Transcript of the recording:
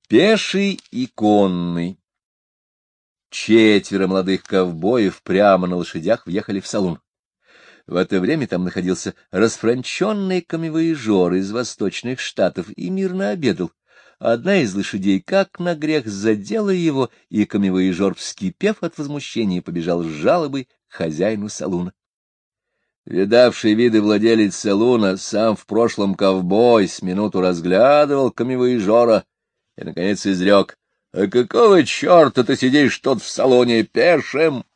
Пеший и конный. Четверо молодых ковбоев прямо на лошадях въехали в салун. В это время там находился расфранченный камевояжер из восточных штатов и мирно обедал. Одна из лошадей, как на грех, задела его, и камевояжер, вскипев от возмущения, побежал с жалобой к хозяину салуна. Видавший виды владелец салуна, сам в прошлом ковбой, с минуту разглядывал камевояжера и, наконец, изрек: — А какого черта ты сидишь тут в салоне пешим?